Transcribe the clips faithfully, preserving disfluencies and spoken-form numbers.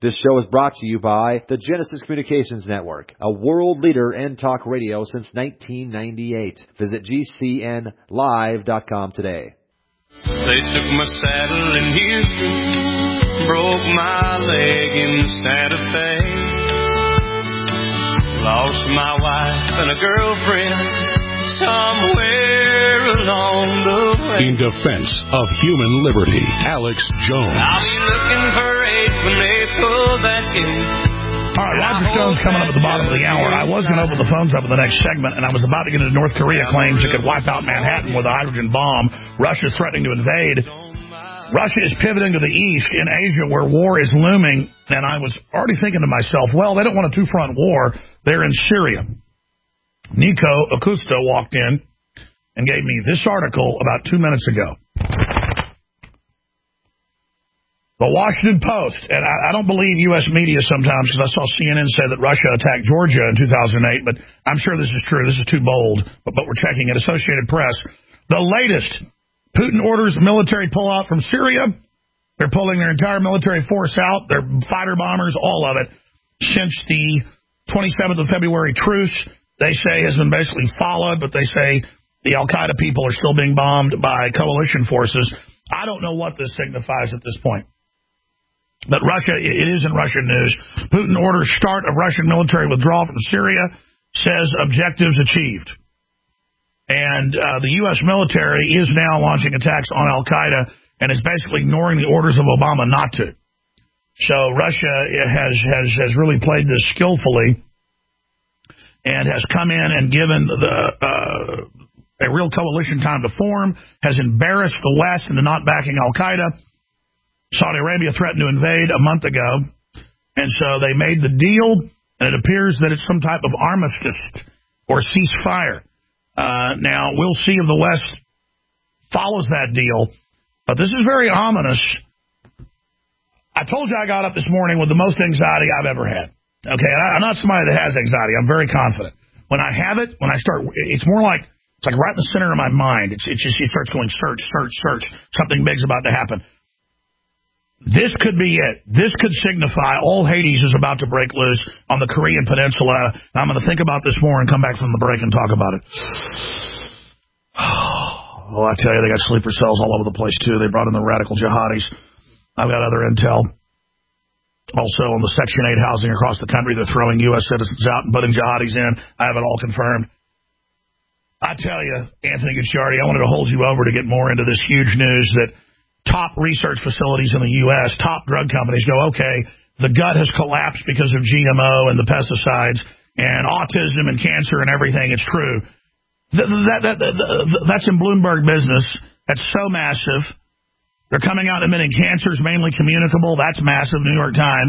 This show is brought to you by the Genesis Communications Network, a world leader in talk radio since nineteen ninety-eight. Visit G C N live dot com today. They took my saddle in Houston, broke my leg in Santa Fe, lost my wife and a girlfriend somewhere along the way. In defense of human liberty, Alex Jones. I'll be looking for eight when they pull that gate. All right, Roger Stone's coming up at the bottom of the hour. I was going to open the phones up in the next segment, and I was about to get into North Korea claims it could wipe out Manhattan with a hydrogen bomb. Russia's threatening to invade. Russia is pivoting to the east in Asia where war is looming, and I was already thinking to myself, well, they don't want a two-front war. They're in Syria. Nico Augusto walked in and gave me this article about two minutes ago. The Washington Post, and I, I don't believe U S media sometimes because I saw C N N say that Russia attacked Georgia in two thousand eight, but I'm sure this is true. This is too bold, but, but we're checking it. Associated Press. The latest, Putin orders military pullout from Syria. They're pulling their entire military force out, their fighter bombers, all of it, since the twenty-seventh of February truce. They say has been basically followed, but they say the Al-Qaeda people are still being bombed by coalition forces. I don't know what this signifies at this point. But Russia, it is in Russian news. Putin orders start of Russian military withdrawal from Syria, says objectives achieved. And uh, the U S military is now launching attacks on Al-Qaeda and is basically ignoring the orders of Obama not to. So Russia has, has, has really played this skillfully and has come in and given the uh, a real coalition time to form, has embarrassed the West into not backing Al-Qaeda. Saudi Arabia threatened to invade a month ago, and so they made the deal, and it appears that it's some type of armistice or ceasefire. Uh, now, we'll see if the West follows that deal, but this is very ominous. I told you I got up this morning with the most anxiety I've ever had. Okay, I'm not somebody that has anxiety. I'm very confident. When I have it, when I start, it's more like, it's like right in the center of my mind. It's, it's just, it starts going search, search, search. Something big's about to happen. This could be it. This could signify all Hades is about to break loose on the Korean Peninsula. I'm going to think about this more and come back from the break and talk about it. Well, I tell you, they got sleeper cells all over the place, too. They brought in the radical jihadis. I've got other intel. Also, on the Section eight housing across the country, they're throwing U S citizens out and putting jihadis in. I have it all confirmed. I tell you, Anthony Gucciardi, I wanted to hold you over to get more into this huge news that top research facilities in the U S, top drug companies go, okay, the gut has collapsed because of G M O and the pesticides and autism and cancer and everything. It's true. That, that, that, that, that's in Bloomberg business. That's so massive. They're coming out admitting cancer is mainly communicable. That's massive, New York Times.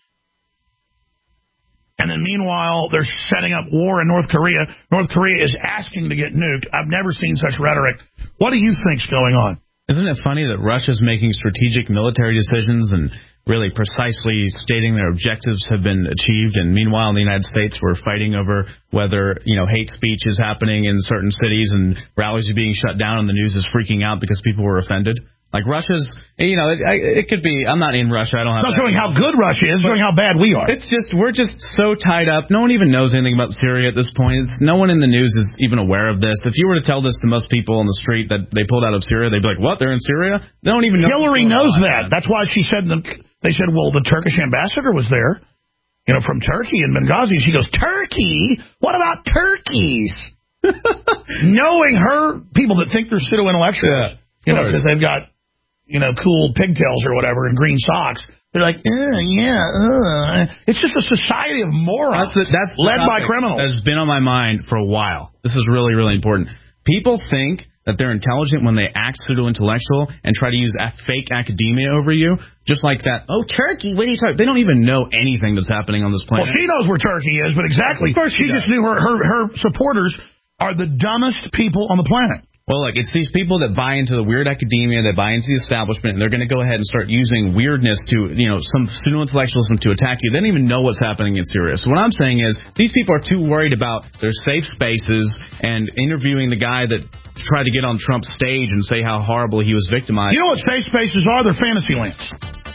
And then meanwhile, they're setting up war in North Korea. North Korea is asking to get nuked. I've never seen such rhetoric. What do you think's going on? Isn't it funny that Russia's making strategic military decisions and really precisely stating their objectives have been achieved, and meanwhile in the United States we're fighting over whether, you know, hate speech is happening in certain cities and rallies are being shut down and the news is freaking out because people were offended? Like Russia's, you know, it, it could be, I'm not in Russia, I don't have... It's not showing how good Russia is, showing how bad we are. It's just, we're just so tied up. No one even knows anything about Syria at this point. It's, no one in the news is even aware of this. If you were to tell this to most people on the street that they pulled out of Syria, they'd be like, what, they're in Syria? They don't even know... Hillary knows that. That's why she said, the, they said, well, the Turkish ambassador was there, you know, from Turkey in Benghazi. She goes, Turkey? What about turkeys? Knowing her, people that think they're pseudo-intellectuals, yeah, you know, because they've got... you know, cool pigtails or whatever and green socks. They're like, uh, yeah, uh. It's just a society of morons that's, the, that's led by criminals. That's been on my mind for a while. This is really, really important. People think that they're intelligent when they act pseudo-intellectual and try to use a fake academia over you, just like that. Oh, Turkey, what are you talking? They don't even know anything that's happening on this planet. Well, she knows where Turkey is, but exactly. Of course she, she just knew her, her, her supporters are the dumbest people on the planet. Well, look, it's these people that buy into the weird academia, that buy into the establishment, and they're going to go ahead and start using weirdness to, you know, some pseudo-intellectualism to attack you. They don't even know what's happening in Syria. So what I'm saying is these people are too worried about their safe spaces and interviewing the guy that tried to get on Trump's stage and say how horrible he was victimized. You know what safe spaces are? They're fantasy lands.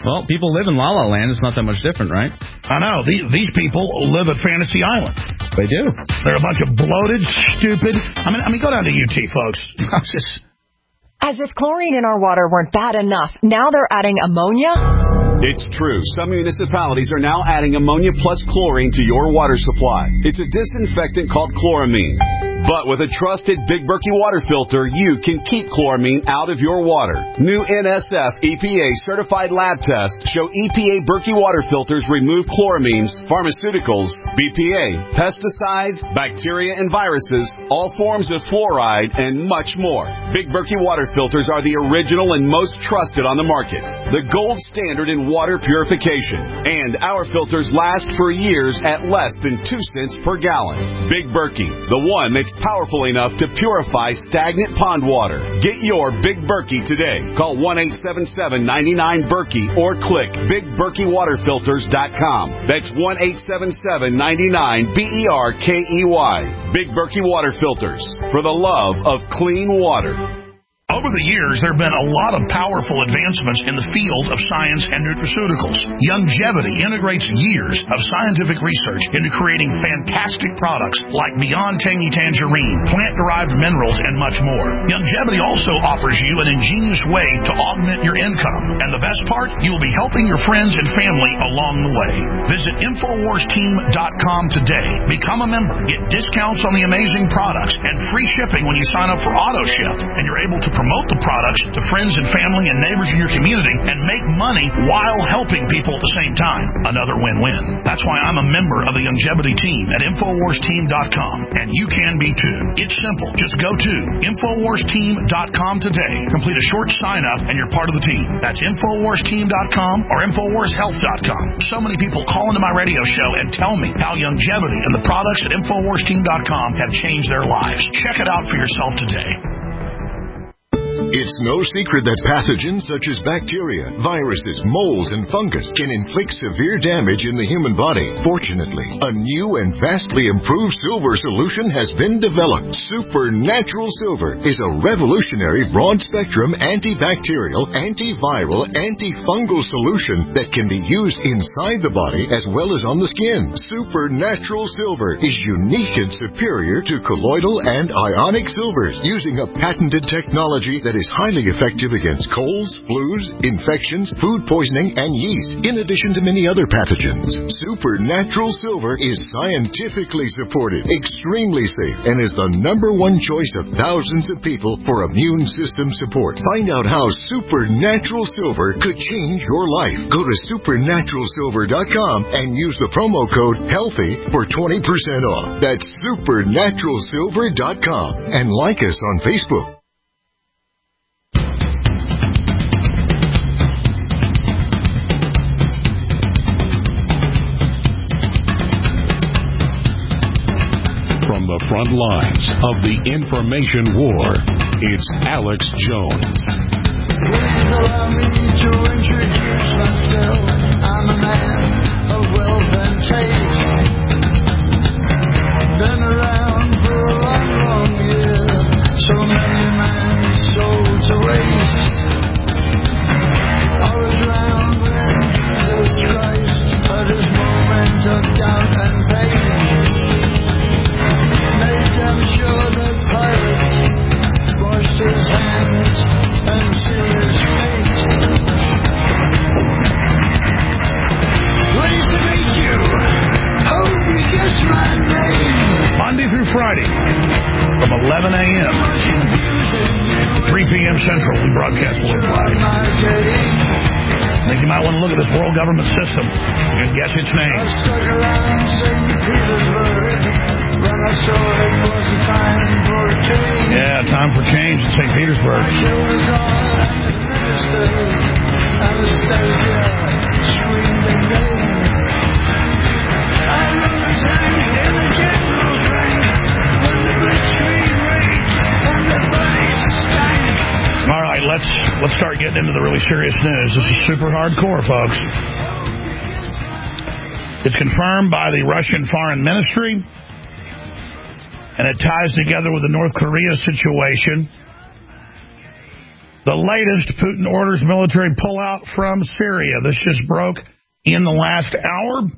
Well, people live in La La Land. It's not that much different, right? I know. These, these people live at Fantasy Island. They do. They're a bunch of bloated, stupid... I mean, I mean, go down to U T, folks. Just... As if chlorine in our water weren't bad enough, now they're adding ammonia? It's true. Some municipalities are now adding ammonia plus chlorine to your water supply. It's a disinfectant called chloramine. But with a trusted Big Berkey water filter, you can keep chloramine out of your water. New N S F E P A certified lab tests show E P A Berkey water filters remove chloramines, pharmaceuticals, B P A, pesticides, bacteria and viruses, all forms of fluoride, and much more. Big Berkey water filters are the original and most trusted on the market. The gold standard in water purification. And our filters last for years at less than two cents per gallon. Big Berkey, the one that's powerful enough to purify stagnant pond water. Get your Big Berkey today. Call one eight seven seven, nine nine, Berkey or click big berkey water filters dot com. That's one eight seven seven, nine nine, B E R K E Y. Big Berkey Water Filters. For the love of clean water. Over the years, there have been a lot of powerful advancements in the field of science and nutraceuticals. Youngevity integrates years of scientific research into creating fantastic products like Beyond Tangy Tangerine, plant-derived minerals, and much more. Youngevity also offers you an ingenious way to augment your income. And the best part, you'll be helping your friends and family along the way. Visit Infowars Team dot com today. Become a member. Get discounts on the amazing products and free shipping when you sign up for AutoShip. And you're able to promote the products to friends and family and neighbors in your community and make money while helping people at the same time. Another win-win. That's why I'm a member of the Youngevity team at Infowars Team dot com, and you can be too. It's simple. Just go to Infowars Team dot com today. Complete a short sign-up, and you're part of the team. That's Infowars Team dot com or Infowars Health dot com. So many people call into my radio show and tell me how Youngevity and the products at Infowars Team dot com have changed their lives. Check it out for yourself today. It's no secret that pathogens such as bacteria, viruses, molds, and fungus can inflict severe damage in the human body. Fortunately, a new and vastly improved silver solution has been developed. Supernatural Silver is a revolutionary broad-spectrum antibacterial, antiviral, antifungal solution that can be used inside the body as well as on the skin. Supernatural Silver is unique and superior to colloidal and ionic silvers, using a patented technology that is highly effective against colds, flus, infections, food poisoning, and yeast, in addition to many other pathogens. Supernatural Silver is scientifically supported, extremely safe, and is the number one choice of thousands of people for immune system support. Find out how Supernatural Silver could change your life. Go to Supernatural Silver dot com and use the promo code HEALTHY for twenty percent off. That's Supernatural Silver dot com, and like us on Facebook. From the front lines of the information war, it's Alex Jones. Please allow me to introduce myself. I'm a man of wealth and taste. Been around for a long, long year. So many men sold to waste. I was around when Jesus Christ had his moment of doubt and pain. I'm sure that pirates washed his hands and sealed his fate. Pleased to meet you. Hope you guess my name. Monday through Friday, from eleven a.m. to three p.m. Central, we broadcast worldwide. I think you might want to look at this world government system and guess its name. I stuck around Saint Petersburg when I saw it was a time for a change. Yeah, time for change in Saint Petersburg. Anastasia screamed and named. I rode the tank in the general's rank when the blitzkrieg raged and the bodies stank. All right, let's let's start getting into the really serious news. This is super hardcore, folks. It's confirmed by the Russian Foreign Ministry, and it ties together with the North Korea situation. The latest, Putin orders military pullout from Syria. This just broke in the last hour. In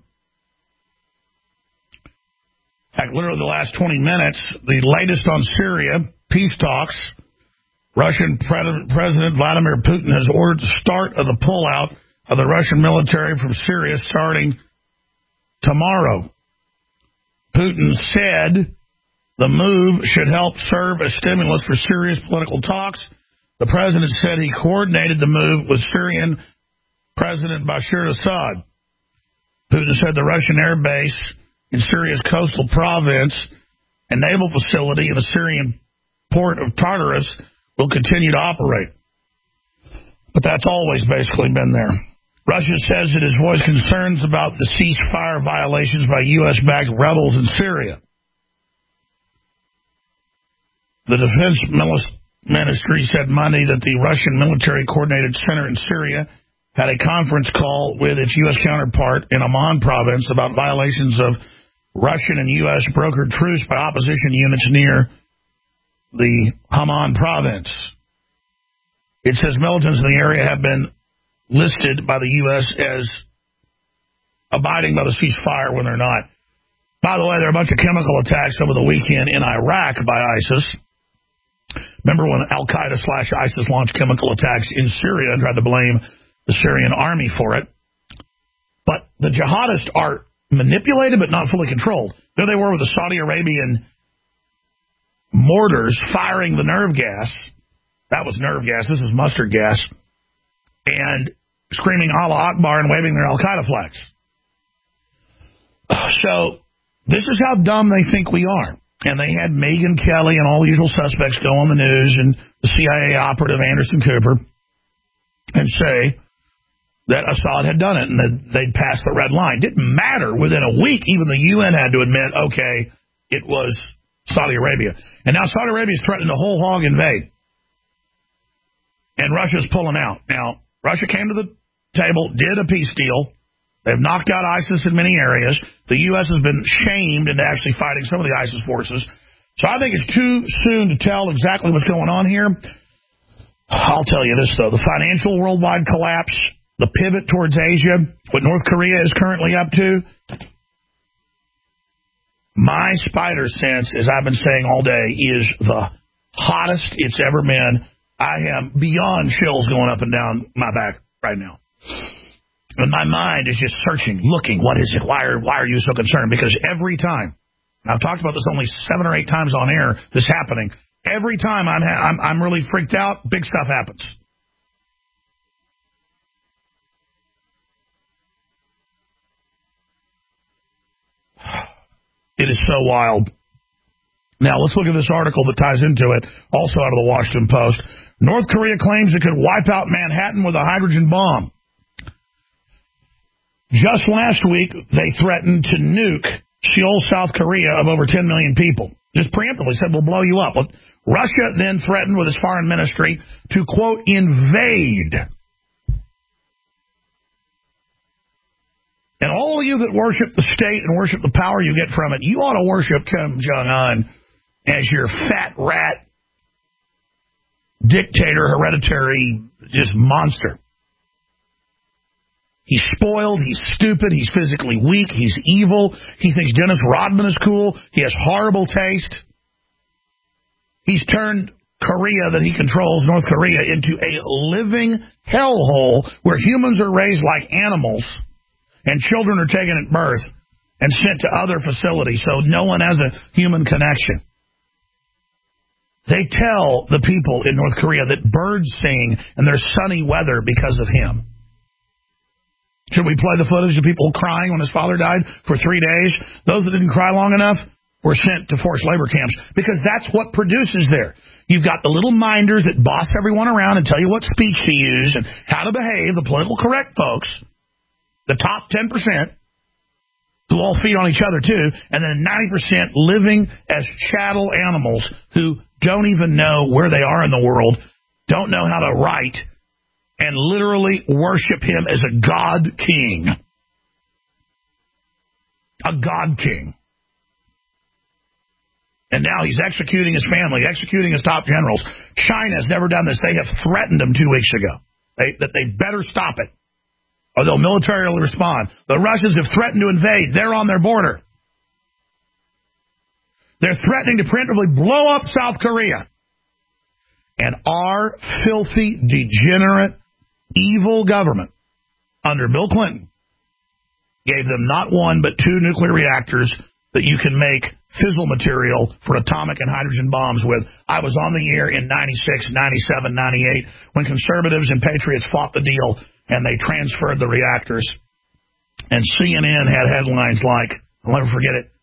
fact, literally the last twenty minutes, the latest on Syria, peace talks. Russian Pre- President Vladimir Putin has ordered the start of the pullout of the Russian military from Syria starting tomorrow. Putin said the move should help serve as stimulus for Syria's political talks. The president said he coordinated the move with Syrian President Bashar al-Assad. Putin said the Russian air base in Syria's coastal province and naval facility in the Syrian port of Tartarus will continue to operate. But that's always basically been there. Russia says it has voiced concerns about the ceasefire violations by U S-backed rebels in Syria. The defense ministry said Monday that the Russian military coordinated center in Syria had a conference call with its U S counterpart in Amman province about violations of Russian and U S brokered truce by opposition units near the Haman province. It says militants in the area have been listed by the U S as abiding by the ceasefire when they're not. By the way, there are a bunch of chemical attacks over the weekend in Iraq by ISIS. Remember when Al-Qaeda slash ISIS launched chemical attacks in Syria and tried to blame the Syrian army for it? But the jihadists are manipulated but not fully controlled. There they were with the Saudi Arabian mortars firing the nerve gas. That was nerve gas. This is mustard gas. And screaming Allah Akbar and waving their Al-Qaeda flags. So this is how dumb they think we are. And they had Megyn Kelly and all the usual suspects go on the news and the C I A operative Anderson Cooper and say that Assad had done it and that they'd passed the red line. Didn't matter. Within a week, even the U N had to admit, okay, it was Saudi Arabia. And now Saudi Arabia is threatening to whole hog invade. And Russia's pulling out. Now, Russia came to the table, did a peace deal. They've knocked out ISIS in many areas. The U S has been shamed into actually fighting some of the ISIS forces. So I think it's too soon to tell exactly what's going on here. I'll tell you this, though. The financial worldwide collapse, the pivot towards Asia, what North Korea is currently up to, my spider sense, as I've been saying all day, is the hottest it's ever been. I am beyond chills going up and down my back right now. And my mind is just searching, looking, what is it? Why are, why are you so concerned? Because every time, I've talked about this only seven or eight times on air, this happening, every time I'm, ha- I'm, I'm really freaked out, big stuff happens. It is so wild. Now, let's look at this article that ties into it, also out of the Washington Post. North Korea claims it could wipe out Manhattan with a hydrogen bomb. Just last week, they threatened to nuke Seoul, South Korea, of over ten million people. Just preemptively said, we'll blow you up. Well, Russia then threatened with its foreign ministry to, quote, invade. And all of you that worship the state and worship the power you get from it, you ought to worship Kim Jong-un as your fat rat, dictator, hereditary, just monster. He's spoiled, he's stupid, he's physically weak, he's evil. He thinks Dennis Rodman is cool. He has horrible taste. He's turned Korea that he controls, North Korea, into a living hellhole where humans are raised like animals and children are taken at birth and sent to other facilities so no one has a human connection. They tell the people in North Korea that birds sing and there's sunny weather because of him. Should we play the footage of people crying when his father died for three days? Those that didn't cry long enough were sent to forced labor camps because that's what produces there. You've got the little minders that boss everyone around and tell you what speech to use and how to behave, the political correct folks, the top ten percent, who all feed on each other too, and then ninety percent living as chattel animals who don't even know where they are in the world, don't know how to write, and literally worship him as a God king. A God king. And now he's executing his family, executing his top generals. China has never done this. They have threatened him two weeks ago they, that they better stop it, or they'll militarily respond. The Russians have threatened to invade. They're on their border. They're threatening to preemptively blow up South Korea. And our filthy, degenerate, evil government under Bill Clinton gave them not one but two nuclear reactors that you can make fissile material for atomic and hydrogen bombs with. I was on the air in ninety-six, ninety-seven, ninety-eight when conservatives and patriots fought the deal and they transferred the reactors. And C N N had headlines like, I'll never forget it,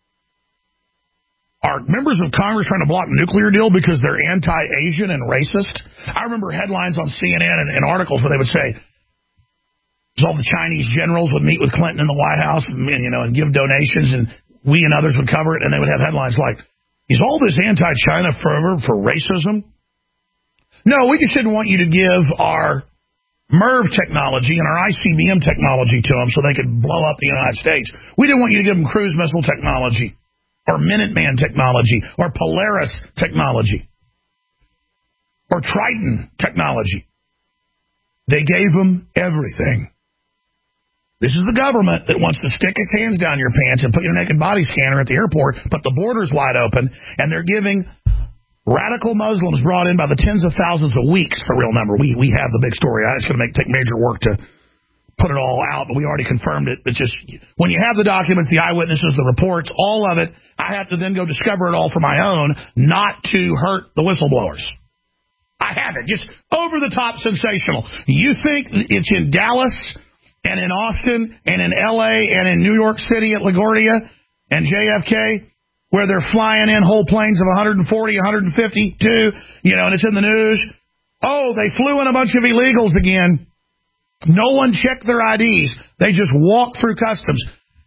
are members of Congress trying to block nuclear deal because they're anti-Asian and racist? I remember headlines on C N N and, and articles where they would say, all the Chinese generals would meet with Clinton in the White House and, you know, and give donations, and we and others would cover it, and they would have headlines like, is all this anti-China fervor for racism? No, we just didn't want you to give our MERV technology and our I C B M technology to them so they could blow up the United States. We didn't want you to give them cruise missile technology or Minuteman technology or Polaris technology or Triton technology. They gave them everything. This is the government that wants to stick its hands down your pants and put your naked body scanner at the airport, but the border's wide open, and they're giving radical Muslims brought in by the tens of thousands a week. It's the real number. We we have the big story. It's going to make take major work to put it all out, but we already confirmed it. But just when you have the documents, the eyewitnesses, the reports, all of it, I have to then go discover it all for my own, not to hurt the whistleblowers. I have it. Just over-the-top sensational. You think it's in Dallas and in Austin and in L A and in New York City at LaGuardia and J F K where they're flying in whole planes of one forty, one fifty-two, you know, and it's in the news. Oh, they flew in a bunch of illegals again. No one checked their I Ds. They just walked through customs.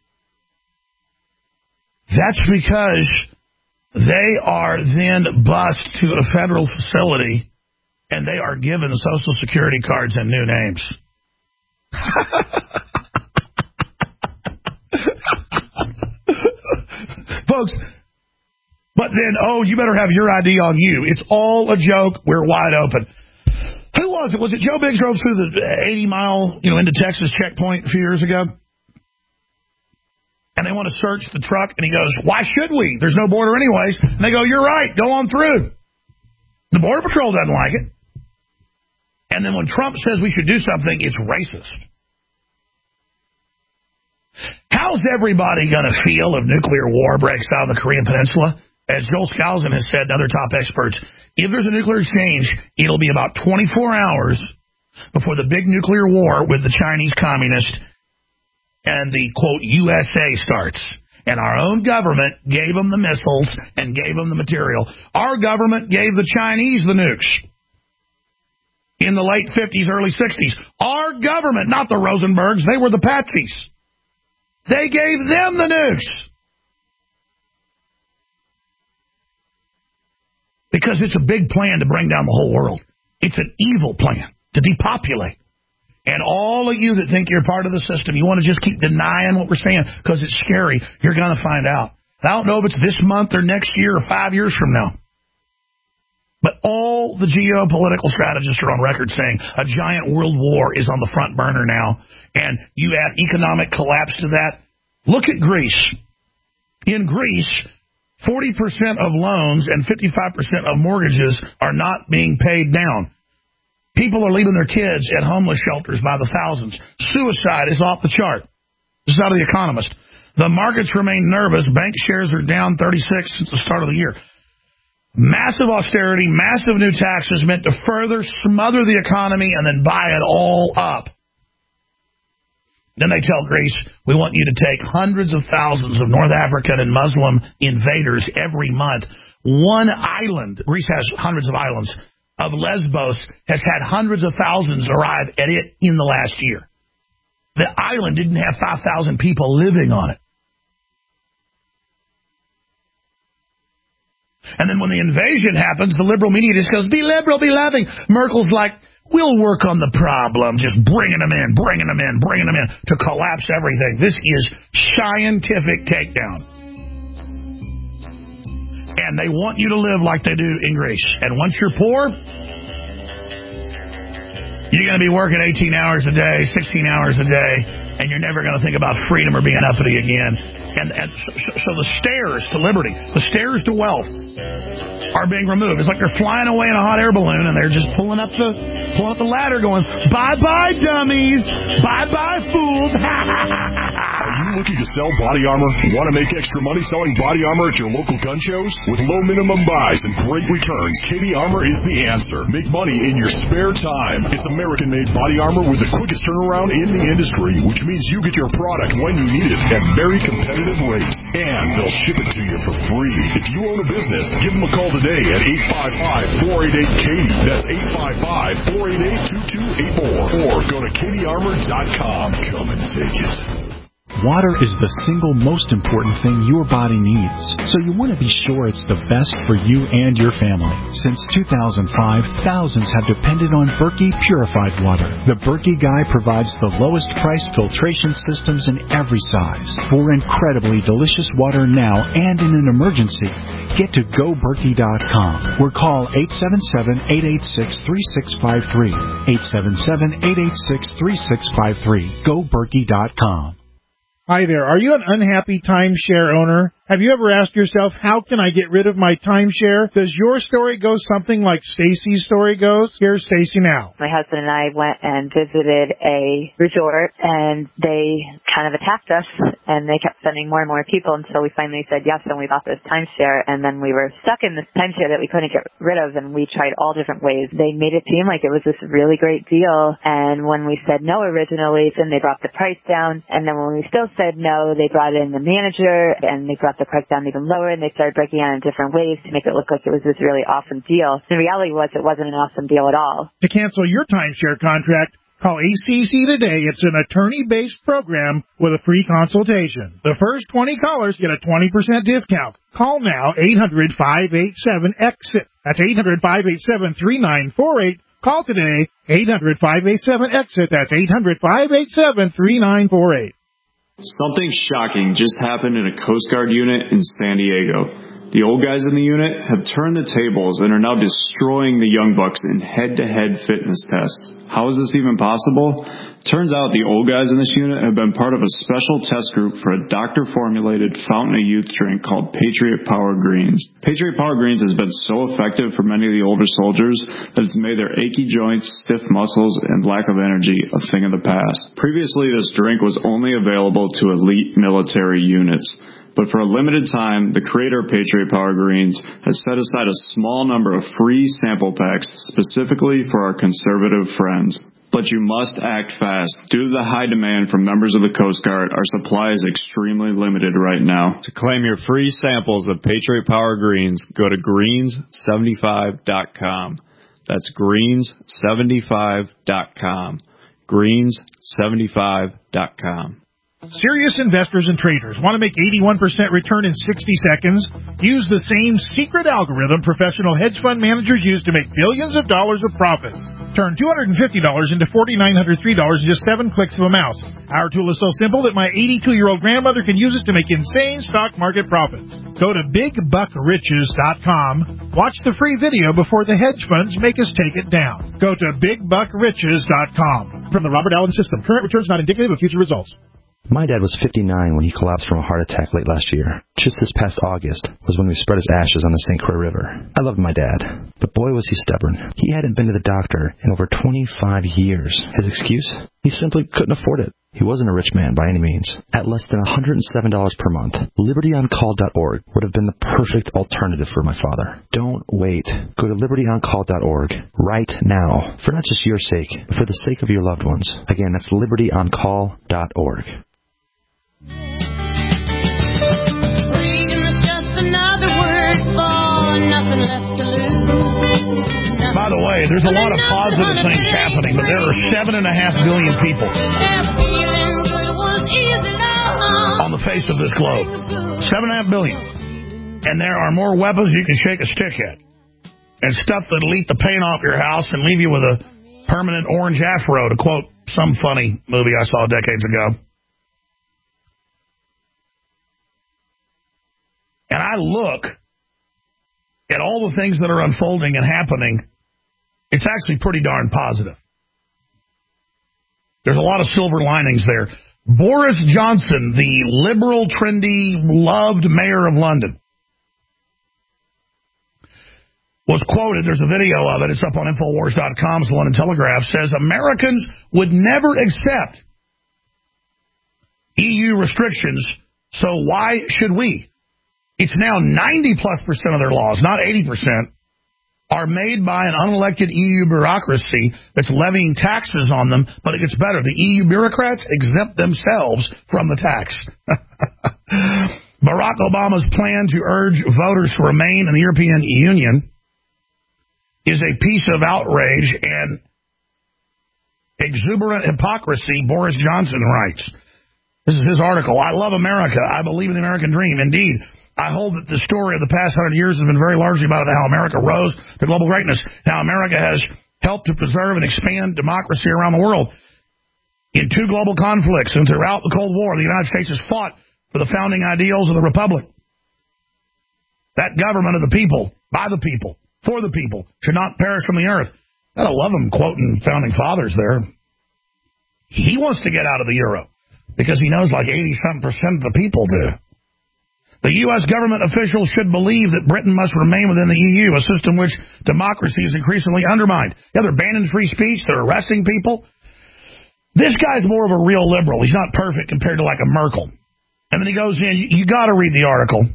That's because they are then bused to a federal facility and they are given Social Security cards and new names. Folks, but then, oh, you better have your I D on you. It's all a joke. We're wide open. Who was it? Was it Joe Biggs drove through the eighty mile, you know, into Texas checkpoint a few years ago? And they want to search the truck, and he goes, why should we? There's no border anyways. And they go, you're right. Go on through. The Border Patrol doesn't like it. And then when Trump says we should do something, it's racist. How's everybody going to feel if nuclear war breaks out on the Korean Peninsula? As Joel Skousen has said and other top experts, if there's a nuclear exchange, it'll be about twenty-four hours before the big nuclear war with the Chinese communists and the, quote, U S A starts. And our own government gave them the missiles and gave them the material. Our government gave the Chinese the nukes in the late fifties, early sixties. Our government, not the Rosenbergs, they were the patsies. They gave them the nukes. Because it's a big plan to bring down the whole world. It's an evil plan to depopulate. And all of you that think you're part of the system, you want to just keep denying what we're saying because it's scary, you're going to find out. I don't know if it's this month or next year or five years from now. But all the geopolitical strategists are on record saying a giant world war is on the front burner now. And you add economic collapse to that. Look at Greece. In Greece, forty percent of loans and fifty-five percent of mortgages are not being paid down. People are leaving their kids at homeless shelters by the thousands. Suicide is off the chart. This is out of The Economist. The markets remain nervous. Bank shares are down thirty-six since the start of the year. Massive austerity, massive new taxes meant to further smother the economy and then buy it all up. Then they tell Greece, we want you to take hundreds of thousands of North African and Muslim invaders every month. One island, Greece has hundreds of islands, of Lesbos has had hundreds of thousands arrive at it in the last year. The island didn't have five thousand people living on it. And then when the invasion happens, the liberal media just goes, be liberal, be loving. Merkel's like, we'll work on the problem, just bringing them in, bringing them in, bringing them in to collapse everything. This is scientific takedown. And they want you to live like they do in Greece. And once you're poor, you're going to be working eighteen hours a day, sixteen hours a day, and you're never going to think about freedom or being uppity again. And, and so, so the stairs to liberty, the stairs to wealth are being removed. It's like they're flying away in a hot air balloon, and they're just pulling up the pulling up the ladder going, bye-bye, dummies. Bye-bye, fools. Are you looking to sell body armor? Want to make extra money selling body armor at your local gun shows? With low minimum buys and great returns, K D Armor is the answer. Make money in your spare time. It's American-made body armor with the quickest turnaround in the industry, which means you get your product when you need it at very competitive rates. And they'll ship it to you for free. If you own a business, give them a call today at eight five five, four eight eight, K D. That's eight five five, four eight eight, two two eight four. Or go to K D armor dot com. Come and take it. Water is the single most important thing your body needs, so you want to be sure it's the best for you and your family. Since two thousand five, thousands have depended on Berkey purified water. The Berkey Guy provides the lowest priced filtration systems in every size. For incredibly delicious water now and in an emergency, get to go berkey dot com or call eight seven seven, eight eight six, three six five three. eight seven seven, eight eight six, three six five three. go berkey dot com. Hi there. Are you an unhappy timeshare owner? Have you ever asked yourself, how can I get rid of my timeshare? Does your story go something like Stacy's story goes? Here's Stacy now. My husband and I went and visited a resort, and they kind of attacked us, and they kept sending more and more people until we finally said yes, and we bought this timeshare, and then we were stuck in this timeshare that we couldn't get rid of, and we tried all different ways. They made it seem like it was this really great deal, and when we said no originally, then they brought the price down, and then when we still said no, they brought in the manager, and they brought the price down even lower, and they started breaking it in different ways to make it look like it was this really awesome deal. The reality was it wasn't an awesome deal at all. To cancel your timeshare contract, call A C C today. It's an attorney-based program with a free consultation. The first twenty callers get a twenty percent discount. Call now, eight hundred, five eight seven, exit. That's eight hundred, five eight seven, three nine four eight. Call today, eight hundred, five eight seven, exit. That's eight hundred, five eight seven, three nine four eight. Something shocking just happened in a Coast Guard unit in San Diego. The old guys in the unit have turned the tables and are now destroying the young bucks in head-to-head fitness tests. How is this even possible? Turns out the old guys in this unit have been part of a special test group for a doctor-formulated fountain of youth drink called Patriot Power Greens. Patriot Power Greens has been so effective for many of the older soldiers that it's made their achy joints, stiff muscles, and lack of energy a thing of the past. Previously, this drink was only available to elite military units. But for a limited time, the creator of Patriot Power Greens has set aside a small number of free sample packs specifically for our conservative friends. But you must act fast. Due to the high demand from members of the Coast Guard, our supply is extremely limited right now. To claim your free samples of Patriot Power Greens, go to greens seventy-five dot com. That's greens seventy-five dot com. greens seventy-five dot com. Serious investors and traders want to make eighty-one percent return in sixty seconds? Use the same secret algorithm professional hedge fund managers use to make billions of dollars of profits. Turn two hundred fifty dollars into four thousand nine hundred three dollars in just seven clicks of a mouse. Our tool is so simple that my eighty-two-year-old grandmother can use it to make insane stock market profits. Go to big buck riches dot com. Watch the free video before the hedge funds make us take it down. Go to big buck riches dot com. From the Robert Allen System, current returns not indicative of future results. My dad was fifty-nine when he collapsed from a heart attack late last year. Just this past August was when we spread his ashes on the Saint Croix River. I loved my dad, but boy was he stubborn. He hadn't been to the doctor in over twenty-five years. His excuse? He simply couldn't afford it. He wasn't a rich man by any means. At less than one hundred seven dollars per month, liberty on call dot org would have been the perfect alternative for my father. Don't wait. Go to liberty on call dot org right now, for not just your sake, but for the sake of your loved ones. Again, that's liberty on call dot org. By the way, there's a lot of positive things happening, but there are seven and a half billion people on the face of this globe. Seven and a half billion. And there are more weapons you can shake a stick at. And stuff that'll eat the paint off your house and leave you with a permanent orange afro, to quote some funny movie I saw decades ago. And I look at all the things that are unfolding and happening, it's actually pretty darn positive. There's a lot of silver linings there. Boris Johnson, the liberal, trendy, loved mayor of London, was quoted. There's a video of it. It's up on Infowars dot com's London Telegraph. Says Americans would never accept E U restrictions, so why should we? It's now ninety plus percent of their laws, not eighty percent, are made by an unelected E U bureaucracy that's levying taxes on them, but it gets better. The E U bureaucrats exempt themselves from the tax. Barack Obama's plan to urge voters to remain in the European Union is a piece of outrage and exuberant hypocrisy, Boris Johnson writes. This is his article. I love America. I believe in the American dream. Indeed, I hold that the story of the past hundred years has been very largely about how America rose to global greatness, how America has helped to preserve and expand democracy around the world. In two global conflicts and throughout the Cold War, the United States has fought for the founding ideals of the Republic. That government of the people, by the people, for the people, should not perish from the earth. I love him quoting founding fathers there. He wants to get out of the euro because he knows like eighty-something percent of the people do. The U S government officials should believe that Britain must remain within the E U, a system which democracy is increasingly undermined. Yeah, they're banning free speech. They're arresting people. This guy's more of a real liberal. He's not perfect compared to like a Merkel. And then he goes in. You, you got to read the article.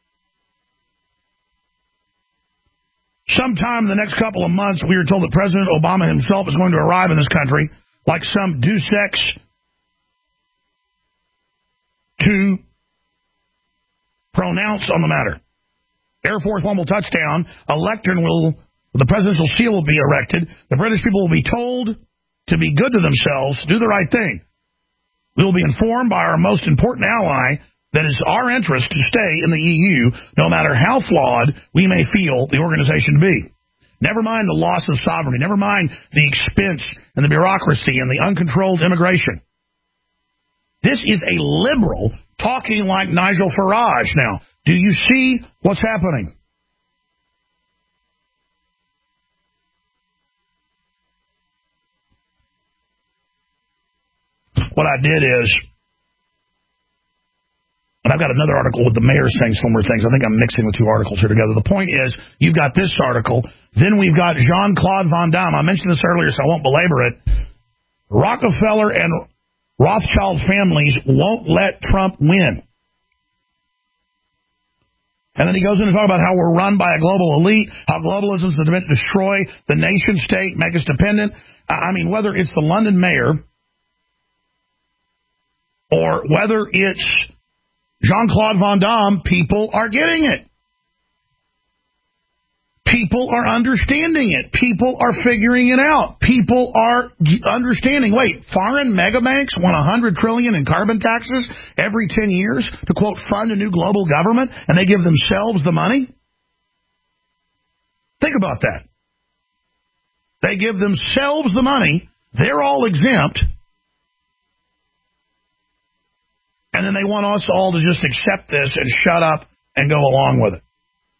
Sometime in the next couple of months, we were told that President Obama himself is going to arrive in this country like some Deus Ex to pronounce on the matter. Air Force One will touch down. A lectern will, the presidential seal will be erected. The British people will be told to be good to themselves, do the right thing. We will be informed by our most important ally that it's our interest to stay in the E U, no matter how flawed we may feel the organization to be. Never mind the loss of sovereignty. Never mind the expense and the bureaucracy and the uncontrolled immigration. This is a liberal talking like Nigel Farage now. Do you see what's happening? What I did is, and I've got another article with the mayor saying similar things. I think I'm mixing the two articles here together. The point is, you've got this article. Then we've got Jean-Claude Van Damme. I mentioned this earlier, so I won't belabor it. Rockefeller and Rothschild families won't let Trump win. And then he goes in to talk about how we're run by a global elite, how globalism is meant to destroy the nation state, make us dependent. I mean, whether it's the London mayor or whether it's Jean-Claude Van Damme, people are getting it. People are understanding it. People are figuring it out. People are understanding, wait, foreign megabanks want one hundred trillion dollars in carbon taxes every ten years to, quote, fund a new global government, and they give themselves the money? Think about that. They give themselves the money. They're all exempt. And then they want us all to just accept this and shut up and go along with it.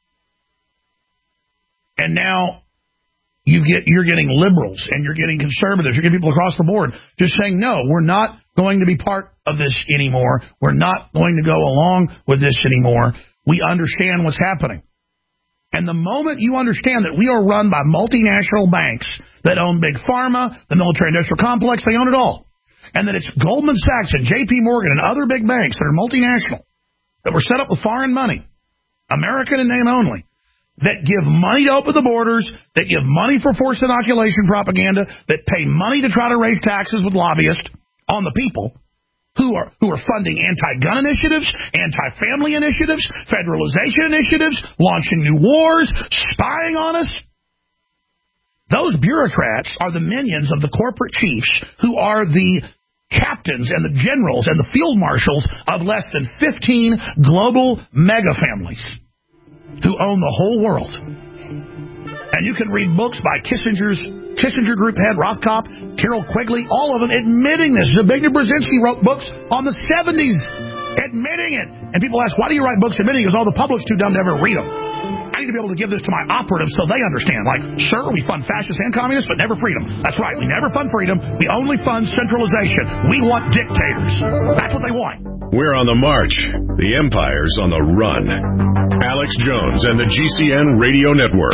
And now you get, you're getting liberals and you're getting conservatives. You're getting people across the board just saying, no, we're not going to be part of this anymore. We're not going to go along with this anymore. We understand what's happening. And the moment you understand that we are run by multinational banks that own Big Pharma, the military-industrial complex, they own it all. And that it's Goldman Sachs and J P Morgan and other big banks that are multinational, that were set up with foreign money, American in name only, that give money to open the borders, that give money for forced inoculation propaganda, that pay money to try to raise taxes with lobbyists on the people, who are who are funding anti-gun initiatives, anti-family initiatives, federalization initiatives, launching new wars, spying on us. Those bureaucrats are the minions of the corporate chiefs who are the captains and the generals and the field marshals of less than fifteen global mega families who own the whole world. And you can read books by Kissinger's Kissinger Group head Rothkopf, Carol Quigley, all of them admitting this. Zbigniew Brzezinski wrote books on the seventies admitting it. And people ask, why do you write books admitting it? Because all the public's too dumb to ever read them. I I need to be able to give this to my operatives so they understand. Like, sir, we fund fascists and communists, but never freedom. That's right. We never fund freedom. We only fund centralization. We want dictators. That's what they want. We're on the march. The empire's on the run. Alex Jones and the G C N Radio Network.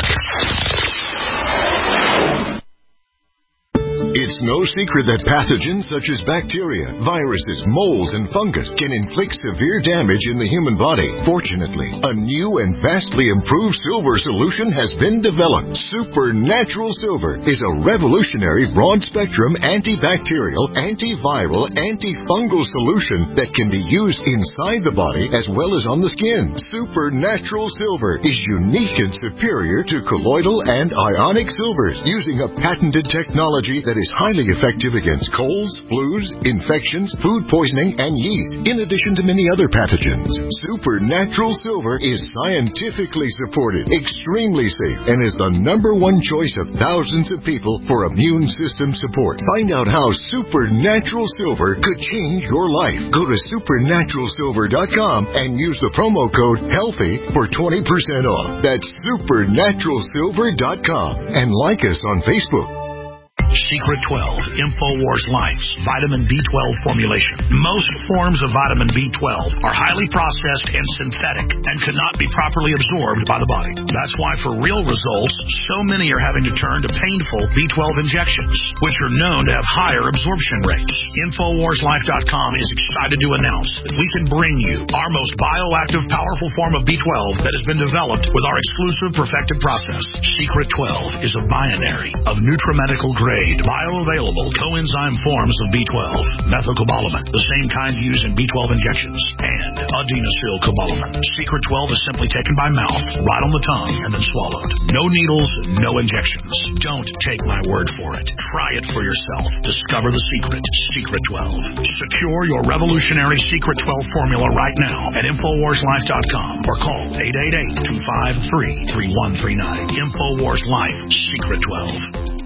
It's no secret that pathogens such as bacteria, viruses, molds, and fungus can inflict severe damage in the human body. Fortunately, a new and vastly improved silver solution has been developed. Supernatural Silver is a revolutionary broad-spectrum antibacterial, antiviral, antifungal solution that can be used inside the body as well as on the skin. Supernatural Silver is unique and superior to colloidal and ionic silvers, using a patented technology that is highly effective against colds, flus, infections, food poisoning, and yeast, in addition to many other pathogens. Supernatural Silver is scientifically supported, extremely safe, and is the number one choice of thousands of people for immune system support. Find out how Supernatural Silver could change your life. Go to supernatural silver dot com and use the promo code HEALTHY for twenty percent off. That's supernatural silver dot com, and like us on Facebook. Secret twelve, InfoWars Life's vitamin B twelve formulation. Most forms of vitamin B twelve are highly processed and synthetic and cannot be properly absorbed by the body. That's why for real results, so many are having to turn to painful B twelve injections, which are known to have higher absorption rates. InfoWars Life dot com is excited to announce that we can bring you our most bioactive, powerful form of B twelve that has been developed with our exclusive perfected process. Secret twelve is a binary of nutramedical grade, bioavailable coenzyme forms of B twelve, methylcobalamin, the same kind used in B twelve injections, and adenosylcobalamin. Secret twelve is simply taken by mouth, right on the tongue, and then swallowed. No needles, no injections. Don't take my word for it. Try it for yourself. Discover the secret. Secret twelve. Secure your revolutionary Secret twelve formula right now at InfoWars Life dot com or call eight eight eight, two five three, three one three nine. InfoWars Life Secret twelve.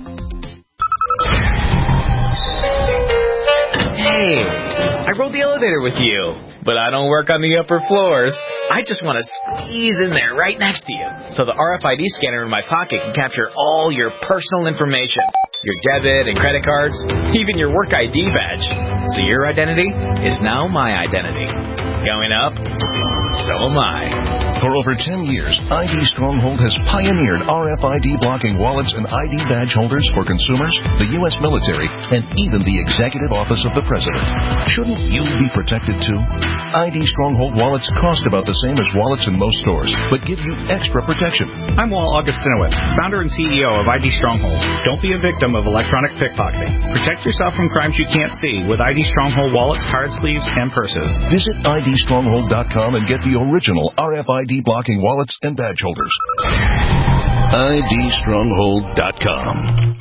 Hey, I rode the elevator with you, but I don't work on the upper floors. I just want to squeeze in there right next to you, so the R F I D scanner in my pocket can capture all your personal information, your debit and credit cards, even your work I D badge. So your identity is now my identity. Going up, so am I. For over ten years, I D Stronghold has pioneered R F I D blocking wallets and I D badge holders for consumers, the U S military, and even the executive office of the president. Shouldn't you be protected too? I D Stronghold wallets cost about the same as wallets in most stores, but give you extra protection. I'm Walt Augustinowitz, founder and C E O of I D Stronghold. Don't be a victim of electronic pickpocketing. Protect yourself from crimes you can't see with I D Stronghold wallets, card sleeves, and purses. Visit I D stronghold dot com and get the original R F I D blocking wallets and badge holders. I D stronghold dot com.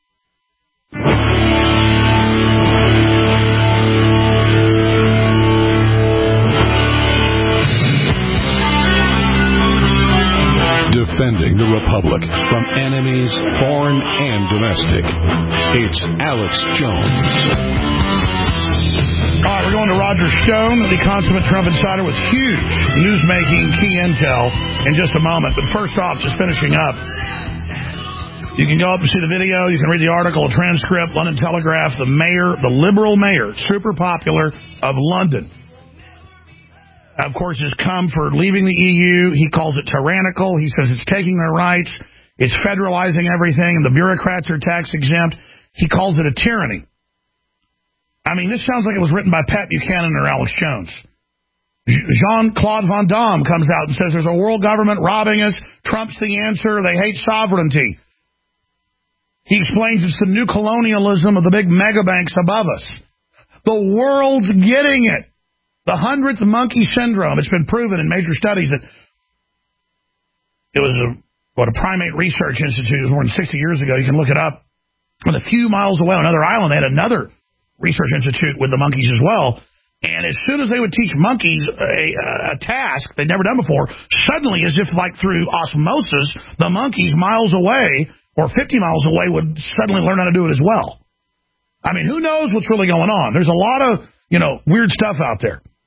Defending the Republic from enemies, foreign and domestic. It's Alex Jones. All right, we're going to Roger Stone, the consummate Trump insider, with huge news-making key intel in just a moment. But first off, just finishing up, you can go up and see the video. You can read the article, a transcript, London Telegraph, the mayor, the liberal mayor, super popular, of London. Of course, has come for leaving the E U. He calls it tyrannical. He says it's taking their rights. It's federalizing everything, and the bureaucrats are tax exempt. He calls it a tyranny. I mean, this sounds like it was written by Pat Buchanan or Alex Jones. Jean-Claude Van Damme comes out and says there's a world government robbing us. Trump's the answer. They hate sovereignty. He explains it's the new colonialism of the big mega banks above us. The world's getting it. The hundredth monkey syndrome. It's been proven in major studies that it was a what a primate research institute. It was more than sixty years ago. You can look it up. And a few miles away on another island, they had another research institute with the monkeys as well. And as soon as they would teach monkeys a, a task they'd never done before, suddenly, as if like through osmosis, the monkeys miles away or fifty miles away would suddenly learn how to do it as well. I mean, who knows what's really going on? There's a lot of, you know, weird stuff out there.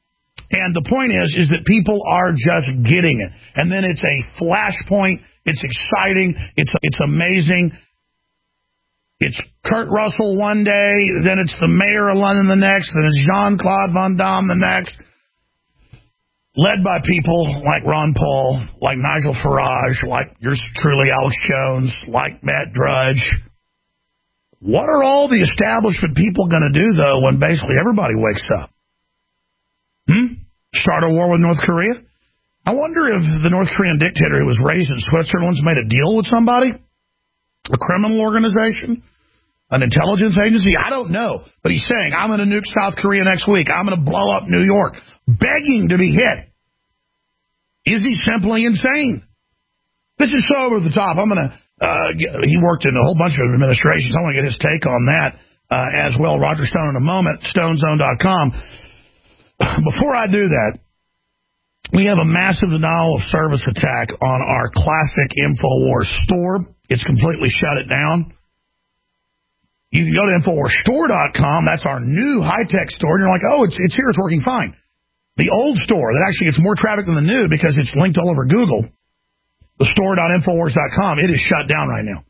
And the point is, is that people are just getting it. And then it's a flashpoint. It's exciting. It's it's amazing. It's Kurt Russell one day, then it's the mayor of London the next, then it's Jean-Claude Van Damme the next. Led by people like Ron Paul, like Nigel Farage, like yours truly, Alex Jones, like Matt Drudge. What are all the establishment people going to do, though, when basically everybody wakes up? Hmm? Start a war with North Korea? I wonder if the North Korean dictator who was raised in Switzerland's made a deal with somebody? A criminal organization? An intelligence agency? I don't know. But he's saying, I'm going to nuke South Korea next week. I'm going to blow up New York. Begging to be hit. Is he simply insane? This is so over the top. I'm going to, uh, get, he worked in a whole bunch of administrations. I want to get his take on that uh, as well. Roger Stone in a moment, stone zone dot com. Before I do that, we have a massive denial of service attack on our classic InfoWars store. It's completely shut it down. You can go to infowars store dot com. That's our new high-tech store. And you're like, oh, it's it's here. It's working fine. The old store that actually gets more traffic than the new because it's linked all over Google, the store dot infowars dot com, it is shut down right now.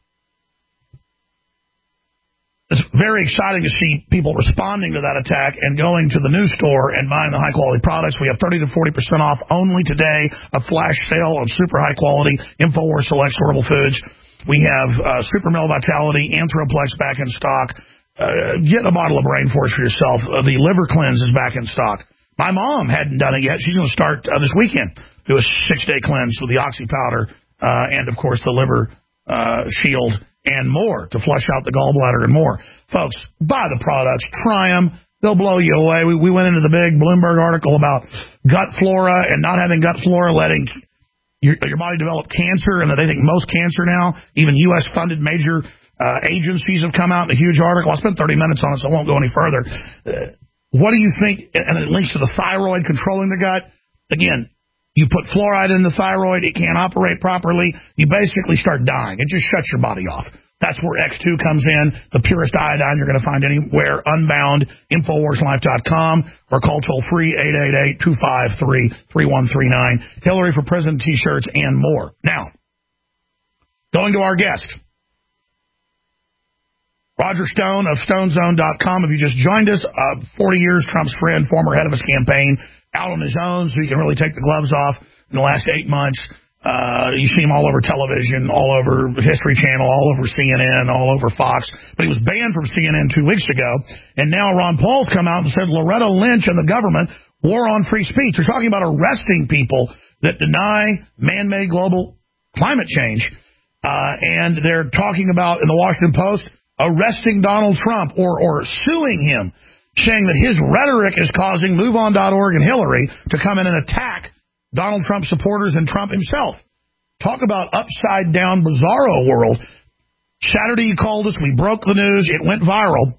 It's very exciting to see people responding to that attack and going to the new store and buying the high-quality products. We have thirty to forty percent off only today, a flash sale of super high-quality InfoWars Select Sortable Foods. We have uh, Super Male Vitality, Anthroplex back in stock. Uh, get a bottle of Rainforest for yourself. Uh, the Liver Cleanse is back in stock. My mom hadn't done it yet. She's going to start uh, this weekend. Do a six-day cleanse with the Oxy Powder uh, and, of course, the Liver uh, Shield and more to flush out the gallbladder and more. Folks, buy the products. Try them. They'll blow you away. We, we went into the big Bloomberg article about gut flora and not having gut flora letting your, your body develop cancer, and that they think most cancer now, even U S funded major uh, agencies have come out in a huge article. I spent thirty minutes on it, so I won't go any further. Uh, what do you think? And it links to the thyroid controlling the gut. Again, you put fluoride in the thyroid, it can't operate properly. You basically start dying. It just shuts your body off. That's where X two comes in, the purest iodine you're going to find anywhere, unbound, infowars life dot com, or call toll-free eight eight eight, two five three, three one three nine. Hillary for President T-shirts and more. Now, going to our guest, Roger Stone of stone zone dot com. If you just joined us, uh, forty years, Trump's friend, former head of his campaign, out on his own, so he can really take the gloves off in the last eight months. Uh, you see him all over television, all over History Channel, all over C N N, all over Fox. But he was banned from C N N two weeks ago. And now Ron Paul's come out and said Loretta Lynch and the government war on free speech. They're talking about arresting people that deny man-made global climate change. Uh, and they're talking about, in the Washington Post, arresting Donald Trump or, or suing him, saying that his rhetoric is causing move on dot org and Hillary to come in and attack Donald Trump supporters and Trump himself. Talk about upside-down, bizarro world. Saturday you called us. We broke the news. It went viral.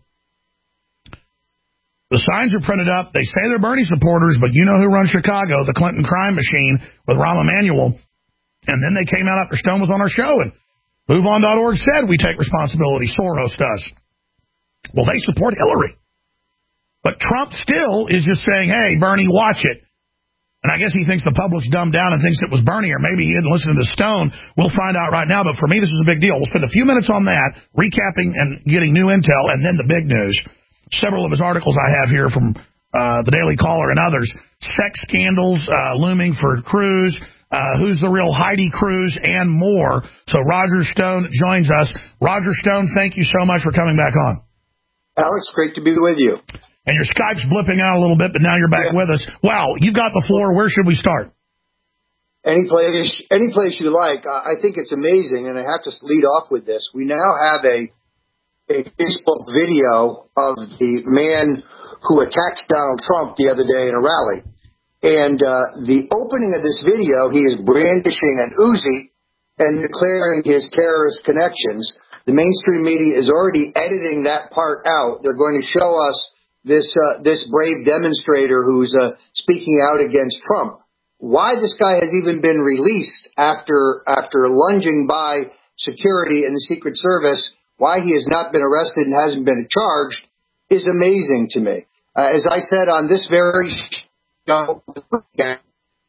The signs are printed up. They say they're Bernie supporters, but you know who runs Chicago, the Clinton crime machine with Rahm Emanuel. And then they came out after Stone was on our show, and move on dot org said we take responsibility. Soros does. Well, they support Hillary. But Trump still is just saying, hey, Bernie, watch it. And I guess he thinks the public's dumbed down and thinks it was Bernie, or maybe he didn't listen to the Stone. We'll find out right now, but for me, this is a big deal. We'll spend a few minutes on that, recapping and getting new intel, and then the big news. Several of his articles I have here from uh, the Daily Caller and others. Sex scandals uh, looming for Cruz, uh, who's the real Heidi Cruz, and more. So Roger Stone joins us. Roger Stone, thank you so much for coming back on. Alex, great to be with you. And your Skype's blipping out a little bit, but now you're back yeah. with us. Wow, you've got the floor. Where should we start? Any place, any place you like. I think it's amazing, and I have to lead off with this. We now have a a Facebook video of the man who attacked Donald Trump the other day in a rally. And uh, the opening of this video, he is brandishing an Uzi and declaring his terrorist connections. The mainstream media is already editing that part out. They're going to show us this uh, this brave demonstrator who's uh, speaking out against Trump. Why this guy has even been released after after lunging by security and the Secret Service, why he has not been arrested and hasn't been charged, is amazing to me. Uh, as I said on this very ago, the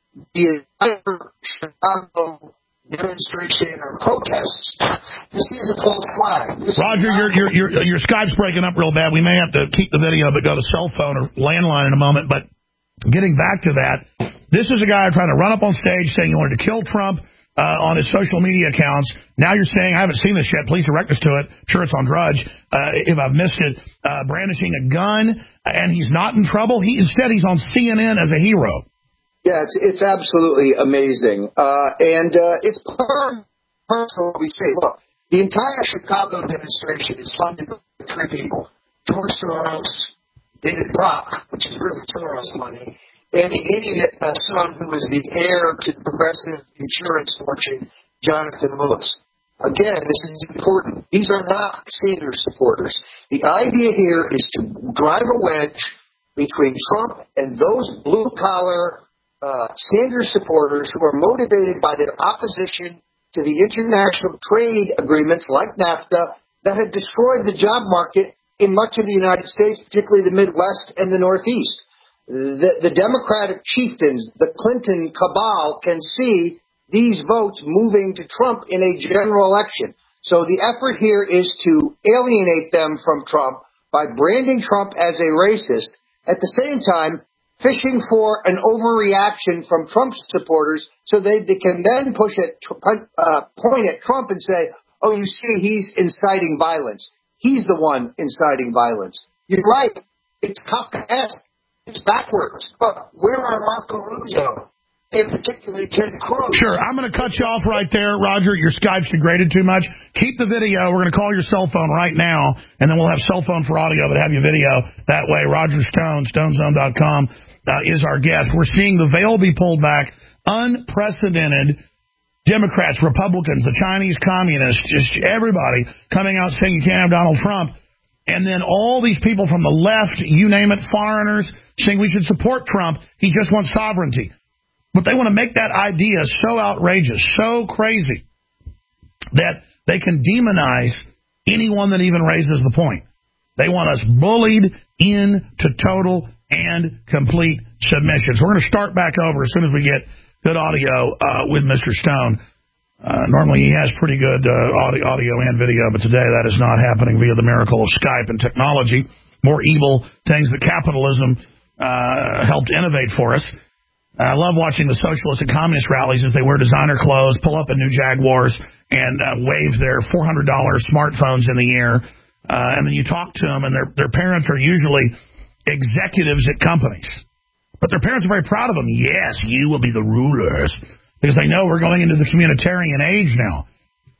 entire Chicago demonstration or protests, this is a false flag. This Roger, your, your your your Skype's breaking up real bad. We may have to keep the video, but go to cell phone or landline in a moment. But getting back to that, this is a guy trying to run up on stage saying he wanted to kill Trump uh, on his social media accounts. Now you're saying, I haven't seen this yet, please direct us to it. Sure, it's on Drudge, uh, if I've missed it. Uh, brandishing a gun, and he's not in trouble. He Instead, he's on C N N as a hero. Yeah, it's it's absolutely amazing, uh, and uh, it's part of what we say. Look, the entire Chicago demonstration is funded by three people: George Soros, David Brock, which is really Soros money, and the idiot uh, son who is the heir to the progressive insurance fortune, Jonathan Lewis. Again, this is important. These are not Sanders supporters. The idea here is to drive a wedge between Trump and those blue-collar Uh, Sanders supporters who are motivated by their opposition to the international trade agreements like NAFTA that have destroyed the job market in much of the United States, particularly the Midwest and the Northeast. The, the Democratic chieftains, the Clinton cabal, can see these votes moving to Trump in a general election. So the effort here is to alienate them from Trump by branding Trump as a racist. At the same time, fishing for an overreaction from Trump's supporters so they, they can then push it, uh, point at Trump and say, oh, you see, he's inciting violence. He's the one inciting violence. You're right. It's Kafkaesque. It's backwards. But where are Marco Rubio and particularly Ted Cruz? Sure, I'm going to cut you off right there, Roger. Your Skype's degraded too much. Keep the video. We're going to call your cell phone right now, and then we'll have cell phone for audio, but have your video. That way, Roger Stone, stone zone dot com. Uh, is our guest. We're seeing the veil be pulled back. Unprecedented. Democrats, Republicans, the Chinese communists, just everybody coming out saying you can't have Donald Trump. And then all these people from the left, you name it, foreigners, saying we should support Trump. He just wants sovereignty. But they want to make that idea so outrageous, so crazy, that they can demonize anyone that even raises the point. They want us bullied into total and complete submission. So we're going to start back over as soon as we get good audio uh, with Mister Stone. Uh, normally he has pretty good uh, audio, audio and video, but today that is not happening via the miracle of Skype and technology. More evil things that capitalism uh, helped innovate for us. I love watching the socialist and communist rallies as they wear designer clothes, pull up in new Jaguars, and uh, wave their four hundred dollar smartphones in the air. Uh, and then you talk to them, and their their parents are usually executives at companies. But their parents are very proud of them. Yes, you will be the rulers. Because they know we're going into the communitarian age now.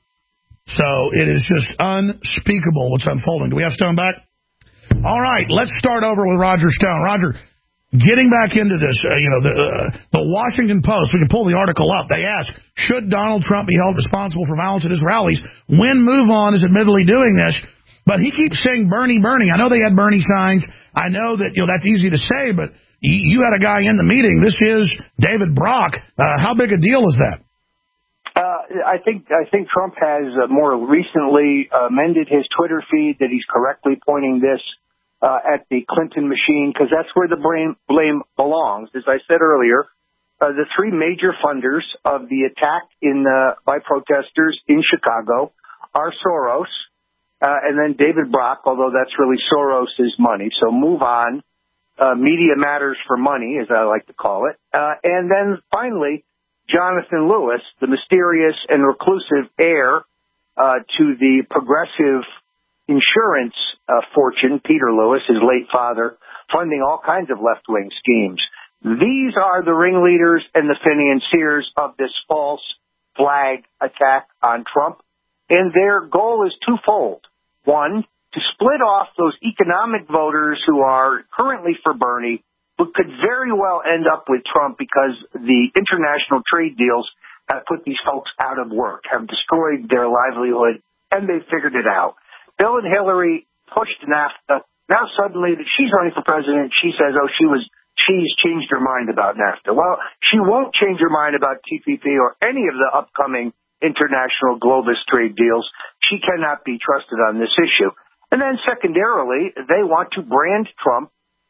So it is just unspeakable what's unfolding. Do we have Stone back? All right, let's start over with Roger Stone. Roger, getting back into this, uh, you know, the, uh, the Washington Post, we can pull the article up. They ask, should Donald Trump be held responsible for violence at his rallies? When MoveOn is admittedly doing this, but he keeps saying Bernie, Bernie. I know they had Bernie signs. I know that, you know, that's easy to say, but you had a guy in the meeting. This is David Brock. Uh, how big a deal is that? Uh, I think I think Trump has uh, more recently amended his Twitter feed that he's correctly pointing this uh, at the Clinton machine, because that's where the blame, blame belongs. As I said earlier, uh, the three major funders of the attack in uh, by protesters in Chicago are Soros, Uh, and then David Brock, although that's really Soros's money. So MoveOn, uh, Media Matters for Money, as I like to call it. Uh, and then finally, Jonathan Lewis, the mysterious and reclusive heir uh, to the progressive insurance uh, fortune, Peter Lewis, his late father, funding all kinds of left-wing schemes. These are the ringleaders and the financiers of this false flag attack on Trump. And their goal is twofold. One, to split off those economic voters who are currently for Bernie, but could very well end up with Trump because the international trade deals have put these folks out of work, have destroyed their livelihood, and they've figured it out. Bill and Hillary pushed NAFTA. Now suddenly that she's running for president, she says, oh, she was she's changed her mind about NAFTA. Well, she won't change her mind about T P P or any of the upcoming international globus trade deals. She cannot be trusted on this issue. And then secondarily, they want to brand Trump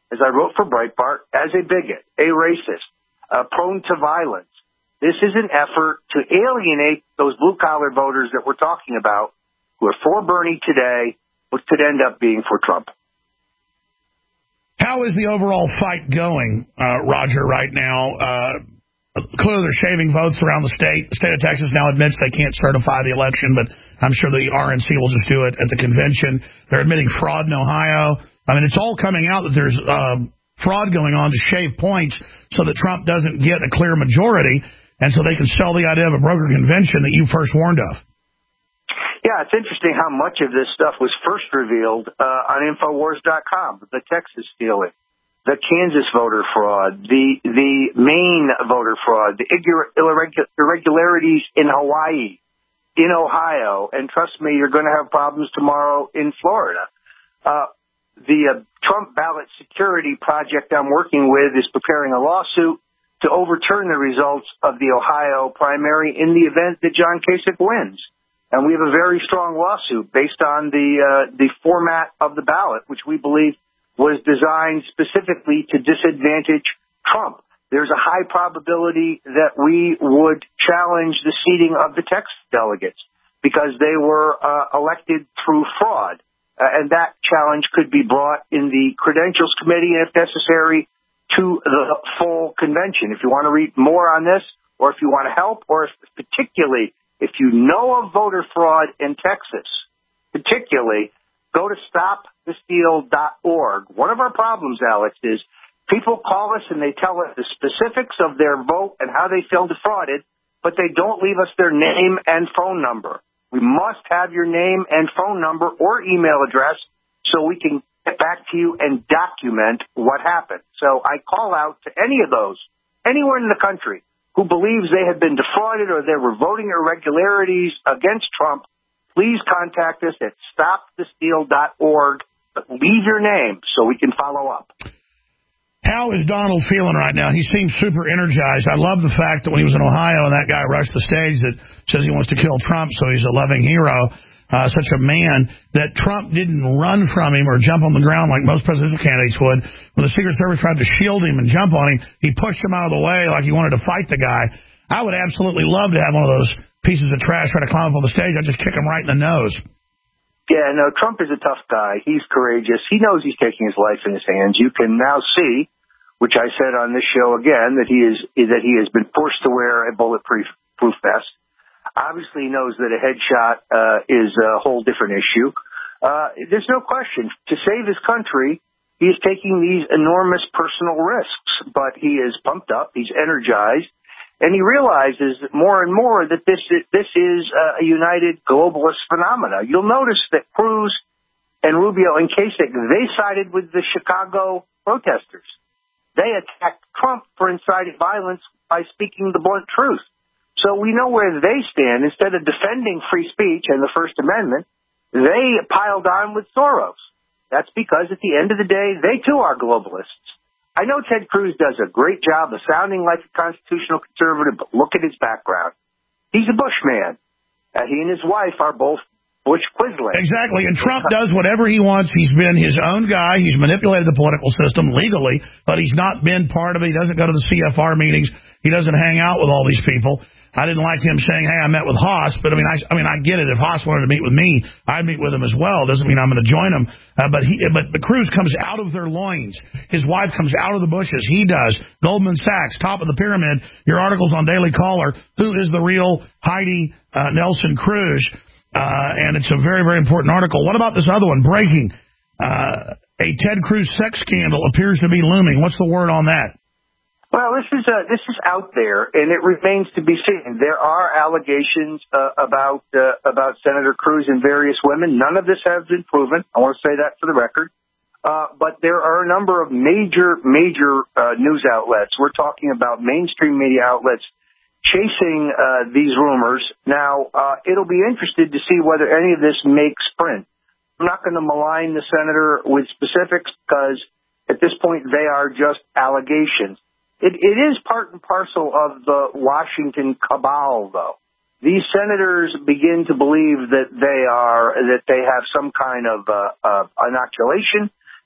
as I wrote for Breitbart, as a bigot, a racist, uh, prone to violence. This is an effort to alienate those blue-collar voters that we're talking about who are for Bernie today, but could end up being for Trump. How is the overall fight going, uh, Roger, right now? Uh, clearly they're shaving votes around the state. The state of Texas now admits they can't certify the election, but I'm sure the R N C will just do it at the convention. They're admitting fraud in Ohio. I mean, it's all coming out that there's uh, fraud going on to shave points so that Trump doesn't get a clear majority, and so they can sell the idea of a brokered convention that you first warned of. Yeah, it's interesting how much of this stuff was first revealed uh, on Infowars dot com. The Texas stealing, the Kansas voter fraud, the the Maine voter fraud, the irregularities in Hawaii, in Ohio, and trust me, you're going to have problems tomorrow in Florida. Uh, the uh, Trump ballot security project I'm working with is preparing a lawsuit to overturn the results of the Ohio primary in the event that John Kasich wins. And we have a very strong lawsuit based on the uh, the format of the ballot, which we believe was designed specifically to disadvantage Trump. There's a high probability that we would challenge the seating of the Texas delegates because they were uh, elected through fraud. Uh, and that challenge could be brought in the Credentials Committee, and if necessary, to the full convention. If you want to read more on this, or if you want to help, or if particularly if you know of voter fraud in Texas, particularly, go to stop the steal dot org. One of our problems, Alex, is people call us and they tell us the specifics of their vote and how they feel defrauded, but they don't leave us their name and phone number. We must have your name and phone number or email address so we can get back to you and document what happened. So I call out to any of those, anywhere in the country, who believes they have been defrauded or there were voting irregularities against Trump, please contact us at stop the steal dot org. But leave your name so we can follow up. How is Donald feeling right now? He seems super energized. I love the fact that when he was in Ohio and that guy rushed the stage that says he wants to kill Trump, so he's a loving hero, uh, such a man, that Trump didn't run from him or jump on the ground like most presidential candidates would. When the Secret Service tried to shield him and jump on him, he pushed him out of the way like he wanted to fight the guy. I would absolutely love to have one of those pieces of trash try to climb up on the stage. I'd just kick him right in the nose. Yeah, no, Trump is a tough guy. He's courageous. He knows he's taking his life in his hands. You can now see, which I said on this show again, that he is that he has been forced to wear a bulletproof proof vest. Obviously, he knows that a headshot uh, is a whole different issue. Uh, there's no question. To save his country, he is taking these enormous personal risks, but he is pumped up. He's energized. And he realizes that more and more that this is, this is a united globalist phenomena. You'll notice that Cruz and Rubio and Kasich, they sided with the Chicago protesters. They attacked Trump for inciting violence by speaking the blunt truth. So we know where they stand. Instead of defending free speech and the First Amendment, they piled on with Soros. That's because at the end of the day, they too are globalists. I know Ted Cruz does a great job of sounding like a constitutional conservative, but look at his background. He's a Bush man. Uh, he and his wife are both Butch Quisling. Exactly, and Trump does whatever he wants. He's been his own guy. He's manipulated the political system legally, but he's not been part of it. He doesn't go to the C F R meetings. He doesn't hang out with all these people. I didn't like him saying, hey, I met with Haas, but I mean, I, I mean, I get it. If Haas wanted to meet with me, I'd meet with him as well. Doesn't mean I'm going to join him. Uh, but he, but, but Cruz comes out of their loins. His wife comes out of the bushes. He does. Goldman Sachs, top of the pyramid. Your article's on Daily Caller. Who is the real Heidi uh, Nelson Cruz? Uh, and it's a very, very important article. What about this other one? Breaking. Uh, a Ted Cruz sex scandal appears to be looming. What's the word on that? Well, this is uh, this is out there, and it remains to be seen. There are allegations uh, about uh, about Senator Cruz and various women. None of this has been proven. I want to say that for the record. Uh, but there are a number of major, major uh, news outlets. We're talking about mainstream media outlets chasing uh, these rumors. Now, uh, it'll be interesting to see whether any of this makes print. I'm not going to malign the senator with specifics because at this point they are just allegations. It, it is part and parcel of the Washington cabal, though. These senators begin to believe that they are that they have some kind of uh, uh, inoculation.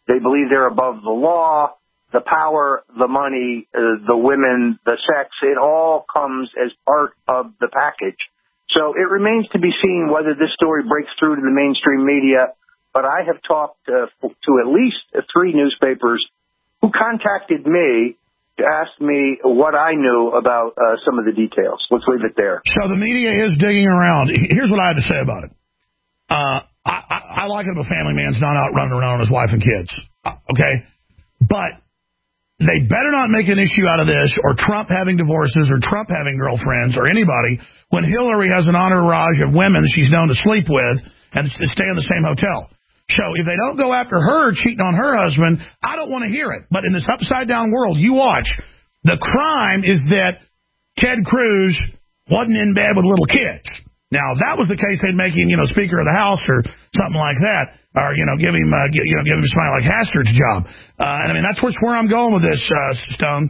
They believe they're above the law, the power, the money, uh, the women, the sex. It all comes as part of the package. So it remains to be seen whether this story breaks through to the mainstream media. But I have talked uh, to at least three newspapers who contacted me to ask me what I knew about uh, some of the details. Let's leave it there. So the media is digging around. Here's what I had to say about it. Uh, I, I, I like it if a family man's not out running around with his wife and kids. Uh, okay? But they better not make an issue out of this, or Trump having divorces, or Trump having girlfriends, or anybody, when Hillary has an entourage of women she's known to sleep with and to stay in the same hotel. So if they don't go after her cheating on her husband, I don't want to hear it. But in this upside-down world, you watch. The crime is that Ted Cruz wasn't in bed with little kids. Now, if that was the case, they'd make him, you know, Speaker of the House or something like that, or, you know, give him, uh, you know, give him somebody like Hastert's job. Uh, and I mean, that's where I'm going with this, uh, Stone.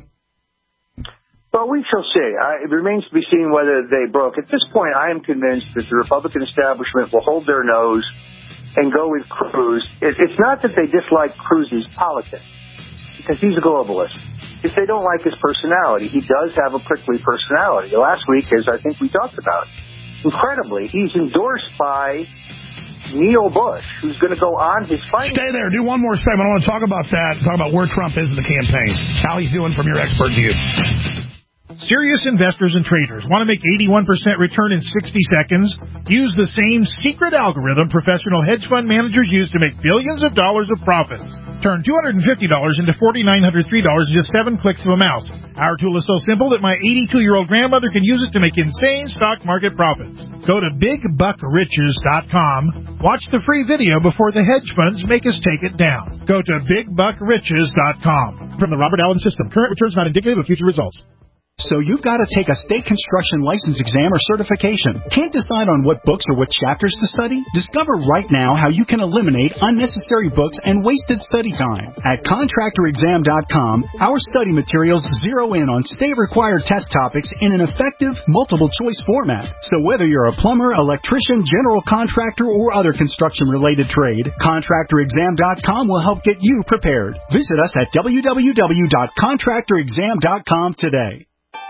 Well, we shall see. I, it remains to be seen whether they broke. At this point, I am convinced that the Republican establishment will hold their nose and go with Cruz. It, it's not that they dislike Cruz's politics, because he's a globalist. If they don't like his personality, he does have a prickly personality. Last week, as I think we talked about, incredibly, he's endorsed by Neil Bush, who's going to go on his fight. Stay there. Do one more segment. I want to talk about that, talk about where Trump is in the campaign, how he's doing from your expert view. Serious investors and traders want to make eighty-one percent return in sixty seconds? Use the same secret algorithm professional hedge fund managers use to make billions of dollars of profits. Turn two hundred fifty dollars into four thousand nine hundred three dollars in just seven clicks of a mouse. Our tool is so simple that my eighty-two-year-old grandmother can use it to make insane stock market profits. Go to big buck riches dot com. Watch the free video before the hedge funds make us take it down. Go to big buck riches dot com. From the Robert Allen System, current returns not indicative of future results. So you've got to take a state construction license exam or certification. Can't decide on what books or what chapters to study? Discover right now how you can eliminate unnecessary books and wasted study time. At contractor exam dot com, our study materials zero in on state-required test topics in an effective, multiple-choice format. So whether you're a plumber, electrician, general contractor, or other construction-related trade, contractor exam dot com will help get you prepared. Visit us at w w w dot contractor exam dot com today.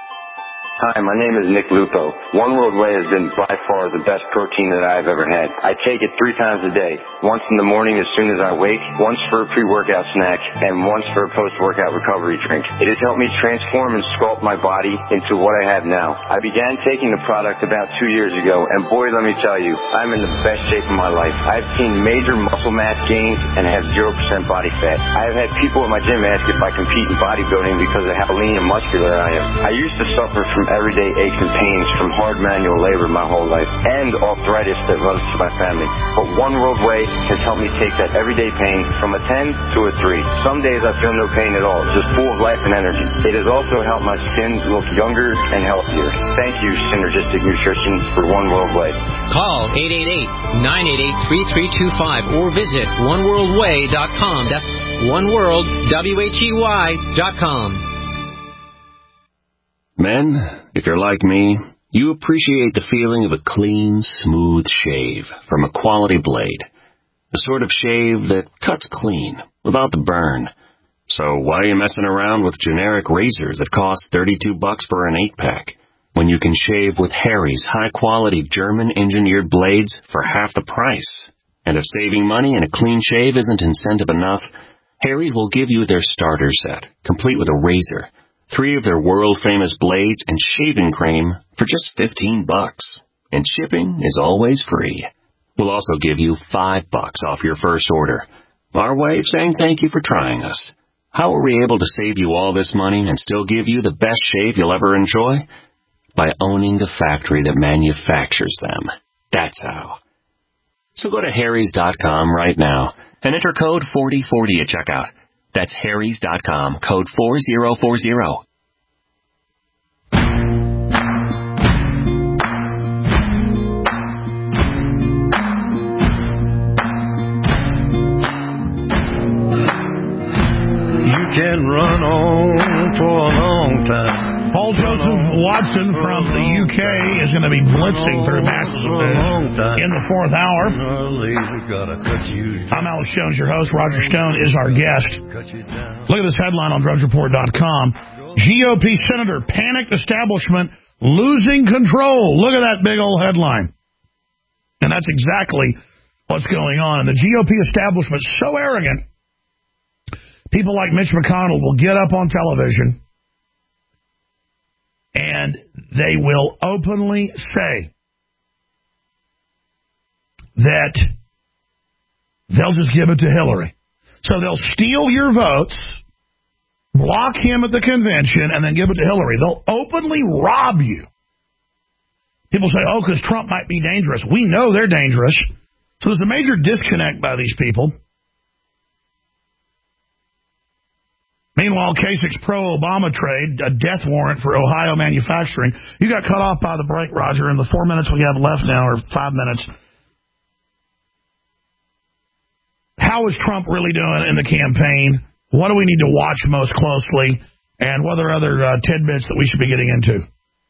Hi, my name is Nick Lupo. One World Whey has been by far the best protein that I've ever had. I take it three times a day. Once in the morning as soon as I wake, once for a pre-workout snack, and once for a post-workout recovery drink. It has helped me transform and sculpt my body into what I have now. I began taking the product about two years ago, and boy, let me tell you, I'm in the best shape of my life. I've seen major muscle mass gains and have zero percent body fat. I have had people at my gym ask if I compete in bodybuilding because of how lean and muscular I am. I used to suffer from everyday aches and pains from hard manual labor my whole life and arthritis that runs to my family. But One World Whey has helped me take that everyday pain from a ten to a three. Some days I feel no pain at all, just full of life and energy. It has also helped my skin look younger and healthier. Thank you, Synergistic Nutrition, for One World Whey. Call eight eight eight, nine eight eight, three three two five or visit one world way dot com. That's oneworld, W H E Y dot com. Men, if you're like me, you appreciate the feeling of a clean, smooth shave from a quality blade. The sort of shave that cuts clean, without the burn. So why are you messing around with generic razors that cost thirty-two bucks for an eight-pack, when you can shave with Harry's high-quality German-engineered blades for half the price? And if saving money and a clean shave isn't incentive enough, Harry's will give you their starter set, complete with a razor, three of their world-famous blades, and shaving cream for just fifteen bucks. And shipping is always free. We'll also give you five bucks off your first order. Our way of saying thank you for trying us. How are we able to save you all this money and still give you the best shave you'll ever enjoy? By owning the factory that manufactures them. That's how. So go to harrys dot com right now and enter code forty forty at checkout. That's harrys dot com, code four zero four zero. You can run on for a long time. Paul Joseph Watson from the U K is going to be blitzing through masses of news in the fourth hour. I'm Alex Jones, your host. Roger Stone is our guest. Look at this headline on Drudge Report dot com. G O P Senator, panicked establishment, losing control. Look at that big old headline. And that's exactly what's going on. And the G O P establishment is so arrogant, people like Mitch McConnell will get up on television and they will openly say that they'll just give it to Hillary. So they'll steal your votes, block him at the convention, and then give it to Hillary. They'll openly rob you. People say, oh, because Trump might be dangerous. We know they're dangerous. So there's a major disconnect by these people. Meanwhile, Kasich's pro-Obama trade, a death warrant for Ohio manufacturing. You got cut off by the break, Roger, in the four minutes we have left now, or five minutes. How is Trump really doing in the campaign? What do we need to watch most closely? And what are other uh, tidbits that we should be getting into?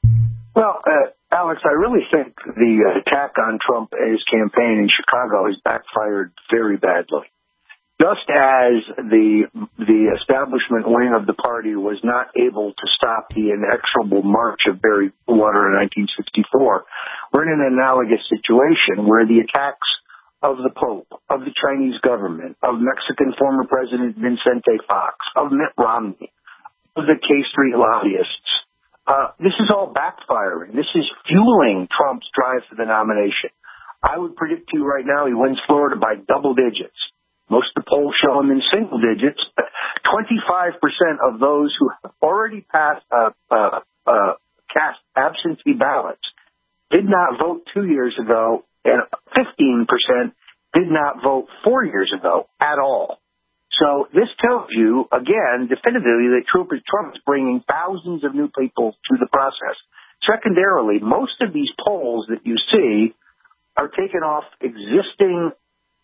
Well, uh, Alex, I really think the attack on Trump and his campaign in Chicago has backfired very badly. Just as the the establishment wing of the party was not able to stop the inexorable march of Barry Goldwater in nineteen sixty-four, we're in an analogous situation where the attacks of the Pope, of the Chinese government, of Mexican former President Vicente Fox, of Mitt Romney, of the K Street lobbyists. Uh, this is all backfiring. This is fueling Trump's drive for the nomination. I would predict to you right now he wins Florida by double digits. Most of the polls show him in single digits, but twenty-five percent of those who have already passed, uh, uh, uh, cast absentee ballots did not vote two years ago, and fifteen percent did not vote four years ago at all. So this tells you, again, definitively that Trump is bringing thousands of new people to the process. Secondarily, most of these polls that you see are taken off existing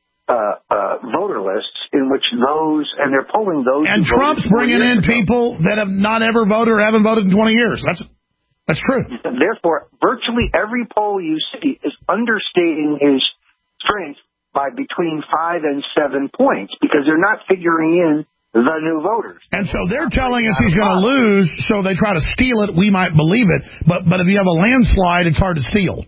uh, uh, voter lists in which those, and they're polling those. And Trump's bringing in people that have not ever voted or haven't voted in twenty years. That's That's true. Therefore, virtually every poll you see is understating his strength by between five and seven points because they're not figuring in the new voters. And so they're telling us he's going to lose, so they try to steal it. We might believe it, but but if you have a landslide, it's hard to steal.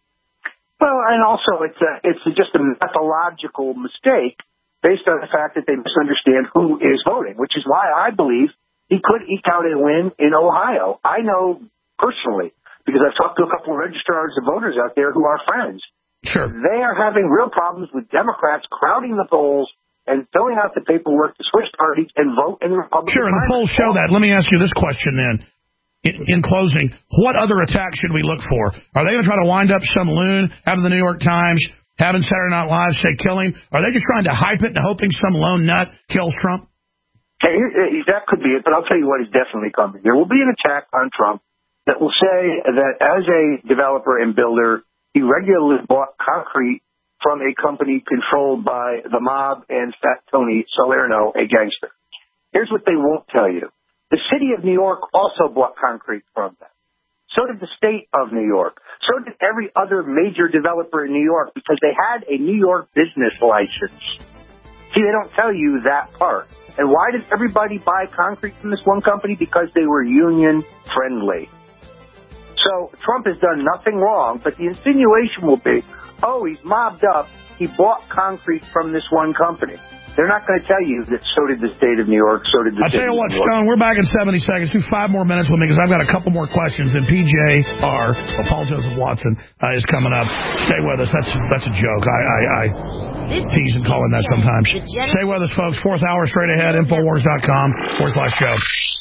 Well, and also it's a, it's just a methodological mistake based on the fact that they misunderstand who is voting, which is why I believe he could eke out a win in Ohio. I know personally, because I've talked to a couple of registrars of voters out there who are friends. Sure. They are having real problems with Democrats crowding the polls and filling out the paperwork to switch parties and vote in the Republican Sure, and the polls show that. Let me ask you this question then. In, in closing, what other attacks should we look for? Are they going to try to wind up some loon, having the New York Times, having Saturday Night Live say kill him? Are they just trying to hype it and hoping some lone nut kills Trump? Hey, that could be it, but I'll tell you what is definitely coming. There will be an attack on Trump that will say that as a developer and builder, he regularly bought concrete from a company controlled by the mob and Fat Tony Salerno, a gangster. Here's what they won't tell you. The city of New York also bought concrete from them. So did the state of New York. So did every other major developer in New York because they had a New York business license. See, they don't tell you that part. And why did everybody buy concrete from this one company? Because they were union friendly. So Trump has done nothing wrong, but the insinuation will be, oh, he's mobbed up. He bought concrete from this one company. They're not going to tell you that so did the state of New York, so did the I'll city tell you what, of New York. Stone, we're back in seventy seconds. Do five more minutes with me because I've got a couple more questions. And P J R, or Paul Joseph Watson, uh, is coming up. Stay with us. That's that's a joke. I, I, I tease and call him that sometimes. Stay with us, folks. Fourth hour straight ahead. Infowars dot com forward slash show.